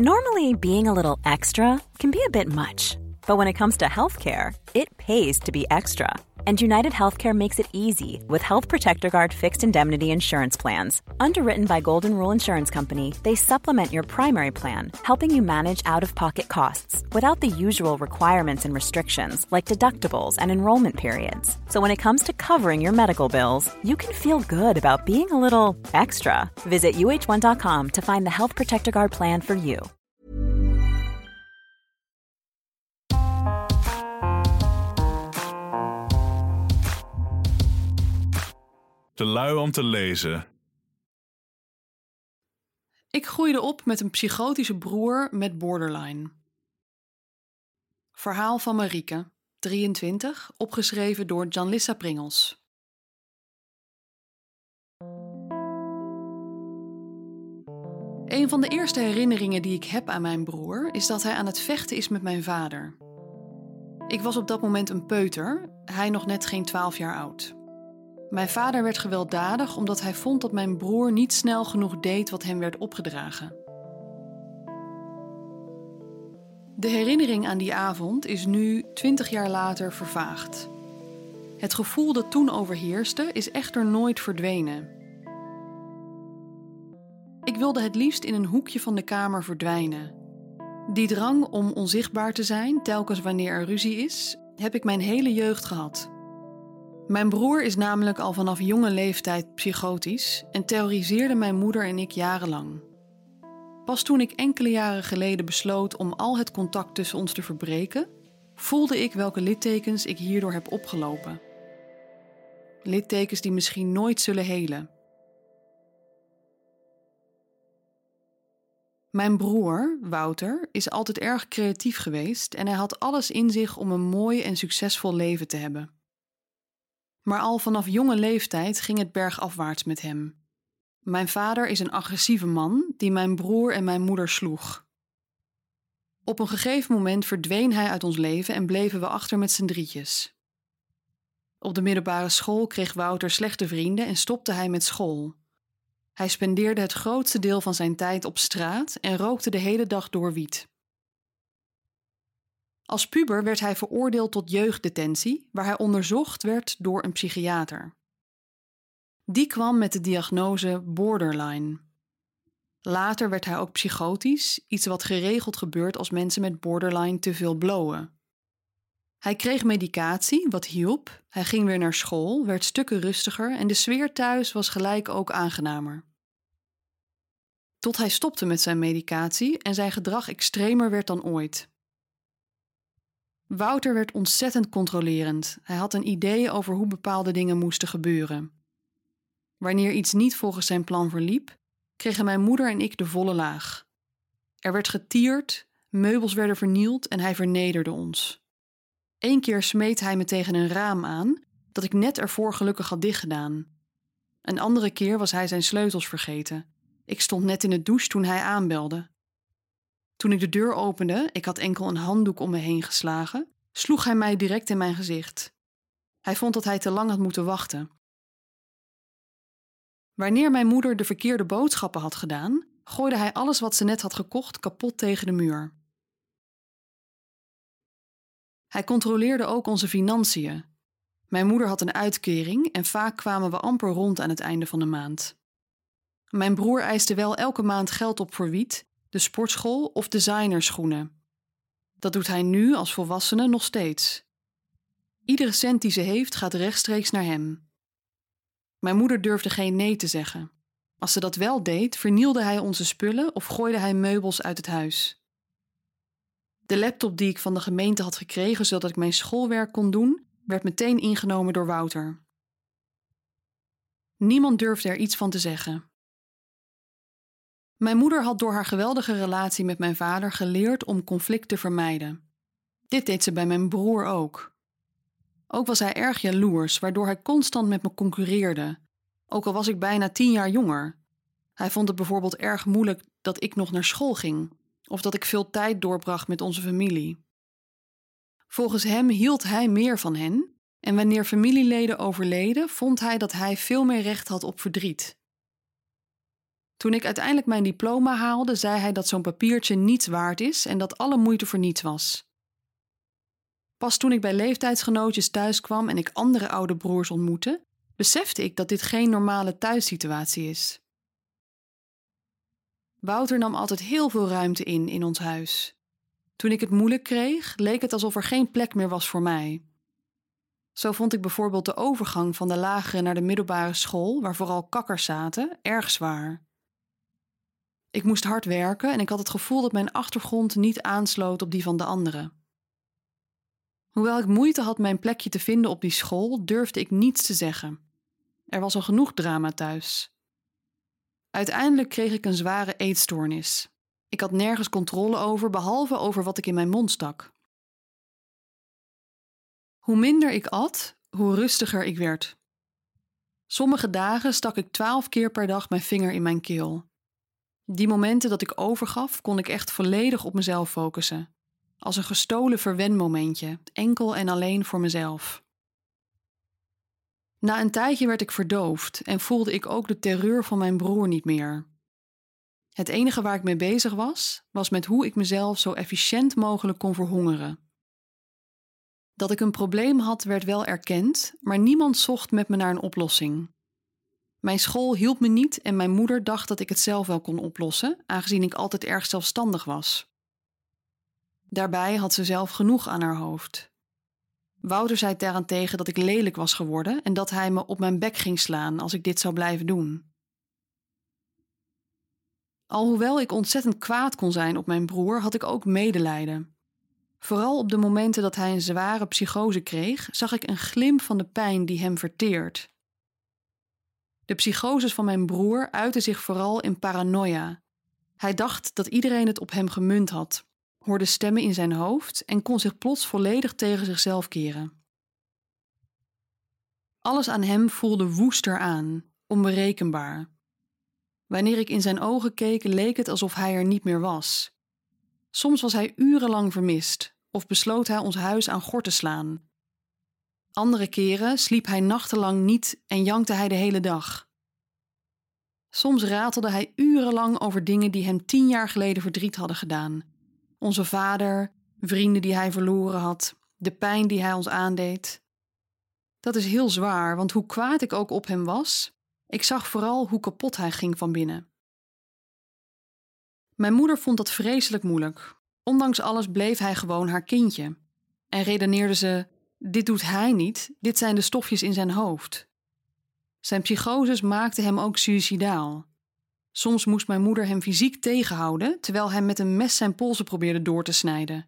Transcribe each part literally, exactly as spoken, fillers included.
Normally, being a little extra can be a bit much, but when it comes to healthcare, it pays to be extra. And United Healthcare makes it easy with Health Protector Guard fixed indemnity insurance plans. Underwritten by Golden Rule Insurance Company, they supplement your primary plan, helping you manage out-of-pocket costs without the usual requirements and restrictions like deductibles and enrollment periods. So when it comes to covering your medical bills, you can feel good about being a little extra. Visit U H one dot com to find the Health Protector Guard plan for you. Te lui om te lezen. Ik groeide op met een psychotische broer met borderline. Verhaal van Marieke, drieëntwintig, opgeschreven door Janlissa Pringels. Een van de eerste herinneringen die ik heb aan mijn broer is dat hij aan het vechten is met mijn vader. Ik was op dat moment een peuter, hij nog net geen twaalf jaar oud. Mijn vader werd gewelddadig omdat hij vond dat mijn broer niet snel genoeg deed wat hem werd opgedragen. De herinnering aan die avond is nu, twintig jaar later, vervaagd. Het gevoel dat toen overheerste is echter nooit verdwenen. Ik wilde het liefst in een hoekje van de kamer verdwijnen. Die drang om onzichtbaar te zijn, telkens wanneer er ruzie is, heb ik mijn hele jeugd gehad. Mijn broer is namelijk al vanaf jonge leeftijd psychotisch en terroriseerde mijn moeder en ik jarenlang. Pas toen ik enkele jaren geleden besloot om al het contact tussen ons te verbreken, voelde ik welke littekens ik hierdoor heb opgelopen. Littekens die misschien nooit zullen helen. Mijn broer, Wouter, is altijd erg creatief geweest en hij had alles in zich om een mooi en succesvol leven te hebben. Maar al vanaf jonge leeftijd ging het bergafwaarts met hem. Mijn vader is een agressieve man die mijn broer en mijn moeder sloeg. Op een gegeven moment verdween hij uit ons leven en bleven we achter met z'n drietjes. Op de middelbare school kreeg Wouter slechte vrienden en stopte hij met school. Hij spendeerde het grootste deel van zijn tijd op straat en rookte de hele dag door wiet. Als puber werd hij veroordeeld tot jeugddetentie, waar hij onderzocht werd door een psychiater. Die kwam met de diagnose borderline. Later werd hij ook psychotisch, iets wat geregeld gebeurt als mensen met borderline te veel blowen. Hij kreeg medicatie, wat hielp, hij ging weer naar school, werd stukken rustiger en de sfeer thuis was gelijk ook aangenamer. Tot hij stopte met zijn medicatie en zijn gedrag extremer werd dan ooit. Wouter werd ontzettend controlerend. Hij had een idee over hoe bepaalde dingen moesten gebeuren. Wanneer iets niet volgens zijn plan verliep, kregen mijn moeder en ik de volle laag. Er werd getierd, meubels werden vernield en hij vernederde ons. Eén keer smeet hij me tegen een raam aan, dat ik net ervoor gelukkig had dichtgedaan. Een andere keer was hij zijn sleutels vergeten. Ik stond net in de douche toen hij aanbelde. Toen ik de deur opende, ik had enkel een handdoek om me heen geslagen, sloeg hij mij direct in mijn gezicht. Hij vond dat hij te lang had moeten wachten. Wanneer mijn moeder de verkeerde boodschappen had gedaan, gooide hij alles wat ze net had gekocht kapot tegen de muur. Hij controleerde ook onze financiën. Mijn moeder had een uitkering en vaak kwamen we amper rond aan het einde van de maand. Mijn broer eiste wel elke maand geld op voor wiet, de sportschool of designerschoenen. Dat doet hij nu als volwassene nog steeds. Iedere cent die ze heeft gaat rechtstreeks naar hem. Mijn moeder durfde geen nee te zeggen. Als ze dat wel deed, vernielde hij onze spullen of gooide hij meubels uit het huis. De laptop die ik van de gemeente had gekregen zodat ik mijn schoolwerk kon doen, werd meteen ingenomen door Wouter. Niemand durfde er iets van te zeggen. Mijn moeder had door haar geweldige relatie met mijn vader geleerd om conflict te vermijden. Dit deed ze bij mijn broer ook. Ook was hij erg jaloers, waardoor hij constant met me concurreerde, ook al was ik bijna tien jaar jonger. Hij vond het bijvoorbeeld erg moeilijk dat ik nog naar school ging, of dat ik veel tijd doorbracht met onze familie. Volgens hem hield hij meer van hen, en wanneer familieleden overleden, vond hij dat hij veel meer recht had op verdriet. Toen ik uiteindelijk mijn diploma haalde, zei hij dat zo'n papiertje niets waard is en dat alle moeite voor niets was. Pas toen ik bij leeftijdsgenootjes thuis kwam en ik andere oude broers ontmoette, besefte ik dat dit geen normale thuissituatie is. Wouter nam altijd heel veel ruimte in in ons huis. Toen ik het moeilijk kreeg, leek het alsof er geen plek meer was voor mij. Zo vond ik bijvoorbeeld de overgang van de lagere naar de middelbare school, waar vooral kakkers zaten, erg zwaar. Ik moest hard werken en ik had het gevoel dat mijn achtergrond niet aansloot op die van de anderen. Hoewel ik moeite had mijn plekje te vinden op die school, durfde ik niets te zeggen. Er was al genoeg drama thuis. Uiteindelijk kreeg ik een zware eetstoornis. Ik had nergens controle over, behalve over wat ik in mijn mond stak. Hoe minder ik at, hoe rustiger ik werd. Sommige dagen stak ik twaalf keer per dag mijn vinger in mijn keel. Die momenten dat ik overgaf, kon ik echt volledig op mezelf focussen. Als een gestolen verwenmomentje, enkel en alleen voor mezelf. Na een tijdje werd ik verdoofd en voelde ik ook de terreur van mijn broer niet meer. Het enige waar ik mee bezig was, was met hoe ik mezelf zo efficiënt mogelijk kon verhongeren. Dat ik een probleem had, werd wel erkend, maar niemand zocht met me naar een oplossing. Mijn school hielp me niet en mijn moeder dacht dat ik het zelf wel kon oplossen, aangezien ik altijd erg zelfstandig was. Daarbij had ze zelf genoeg aan haar hoofd. Wouter zei daarentegen dat ik lelijk was geworden en dat hij me op mijn bek ging slaan als ik dit zou blijven doen. Alhoewel ik ontzettend kwaad kon zijn op mijn broer, had ik ook medelijden. Vooral op de momenten dat hij een zware psychose kreeg, zag ik een glimp van de pijn die hem verteert. De psychoses van mijn broer uitten zich vooral in paranoia. Hij dacht dat iedereen het op hem gemunt had, hoorde stemmen in zijn hoofd en kon zich plots volledig tegen zichzelf keren. Alles aan hem voelde woester aan, onberekenbaar. Wanneer ik in zijn ogen keek, leek het alsof hij er niet meer was. Soms was hij urenlang vermist of besloot hij ons huis aan gort te slaan. Andere keren sliep hij nachtenlang niet en jankte hij de hele dag. Soms ratelde hij urenlang over dingen die hem tien jaar geleden verdriet hadden gedaan. Onze vader, vrienden die hij verloren had, de pijn die hij ons aandeed. Dat is heel zwaar, want hoe kwaad ik ook op hem was, ik zag vooral hoe kapot hij ging van binnen. Mijn moeder vond dat vreselijk moeilijk. Ondanks alles bleef hij gewoon haar kindje. En redeneerde ze, dit doet hij niet, dit zijn de stofjes in zijn hoofd. Zijn psychoses maakten hem ook suïcidaal. Soms moest mijn moeder hem fysiek tegenhouden, terwijl hij met een mes zijn polsen probeerde door te snijden.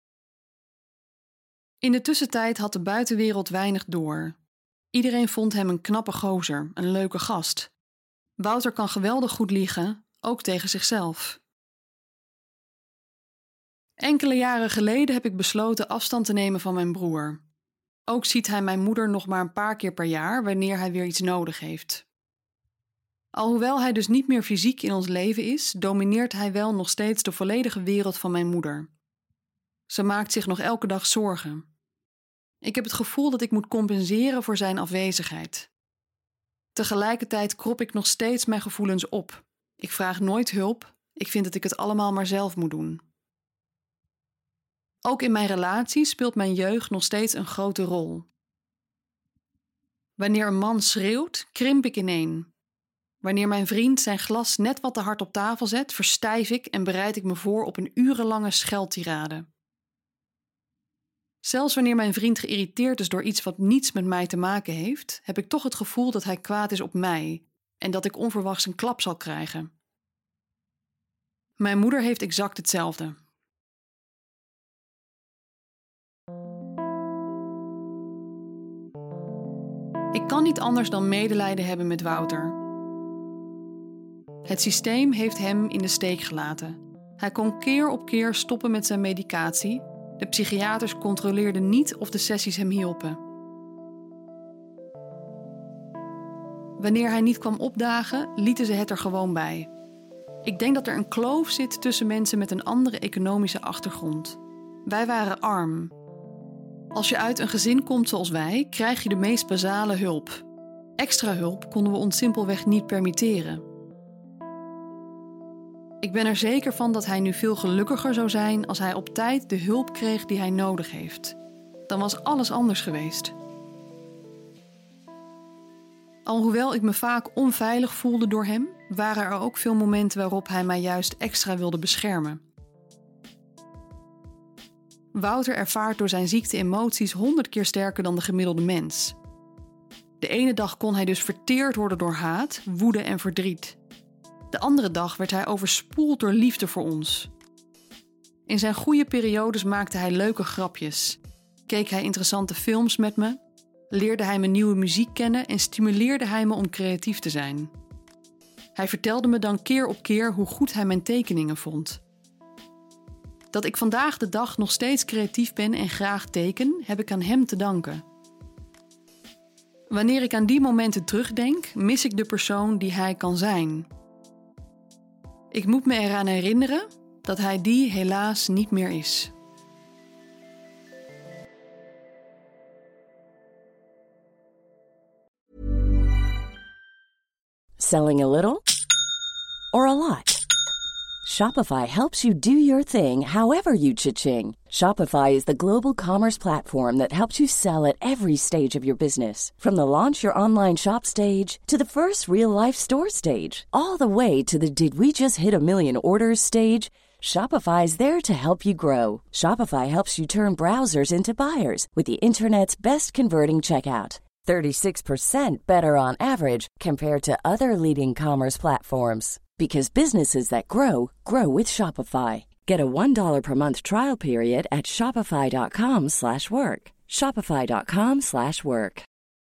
In de tussentijd had de buitenwereld weinig door. Iedereen vond hem een knappe gozer, een leuke gast. Wouter kan geweldig goed liegen, ook tegen zichzelf. Enkele jaren geleden heb ik besloten afstand te nemen van mijn broer. Ook ziet hij mijn moeder nog maar een paar keer per jaar wanneer hij weer iets nodig heeft. Alhoewel hij dus niet meer fysiek in ons leven is, domineert hij wel nog steeds de volledige wereld van mijn moeder. Ze maakt zich nog elke dag zorgen. Ik heb het gevoel dat ik moet compenseren voor zijn afwezigheid. Tegelijkertijd krop ik nog steeds mijn gevoelens op. Ik vraag nooit hulp, ik vind dat ik het allemaal maar zelf moet doen. Ook in mijn relatie speelt mijn jeugd nog steeds een grote rol. Wanneer een man schreeuwt, krimp ik ineen. Wanneer mijn vriend zijn glas net wat te hard op tafel zet, verstijf ik en bereid ik me voor op een urenlange scheldtirade. Zelfs wanneer mijn vriend geïrriteerd is door iets wat niets met mij te maken heeft, heb ik toch het gevoel dat hij kwaad is op mij en dat ik onverwachts een klap zal krijgen. Mijn moeder heeft exact hetzelfde. Ik kan niet anders dan medelijden hebben met Wouter. Het systeem heeft hem in de steek gelaten. Hij kon keer op keer stoppen met zijn medicatie. De psychiaters controleerden niet of de sessies hem hielpen. Wanneer hij niet kwam opdagen, lieten ze het er gewoon bij. Ik denk dat er een kloof zit tussen mensen met een andere economische achtergrond. Wij waren arm. Als je uit een gezin komt zoals wij, krijg je de meest basale hulp. Extra hulp konden we ons simpelweg niet permitteren. Ik ben er zeker van dat hij nu veel gelukkiger zou zijn als hij op tijd de hulp kreeg die hij nodig heeft. Dan was alles anders geweest. Alhoewel ik me vaak onveilig voelde door hem, waren er ook veel momenten waarop hij mij juist extra wilde beschermen. Wouter ervaart door zijn ziekte emoties honderd keer sterker dan de gemiddelde mens. De ene dag kon hij dus verteerd worden door haat, woede en verdriet. De andere dag werd hij overspoeld door liefde voor ons. In zijn goede periodes maakte hij leuke grapjes, keek hij interessante films met me, leerde hij me nieuwe muziek kennen en stimuleerde hij me om creatief te zijn. Hij vertelde me dan keer op keer hoe goed hij mijn tekeningen vond. Dat ik vandaag de dag nog steeds creatief ben en graag teken, heb ik aan hem te danken. Wanneer ik aan die momenten terugdenk, mis ik de persoon die hij kan zijn. Ik moet me eraan herinneren dat hij die helaas niet meer is. Selling a little or a lot? Shopify helps you do your thing however you cha-ching. Shopify is the global commerce platform that helps you sell at every stage of your business. From the launch your online shop stage to the first real-life store stage, all the way to the did we just hit a million orders stage. Shopify is there to help you grow. Shopify helps you turn browsers into buyers with the internet's best converting checkout. thirty-six percent better on average compared to other leading commerce platforms. Because businesses that grow, grow with Shopify. Get a one dollar per month trial period at shopify.com slash work. Shopify.com slash work.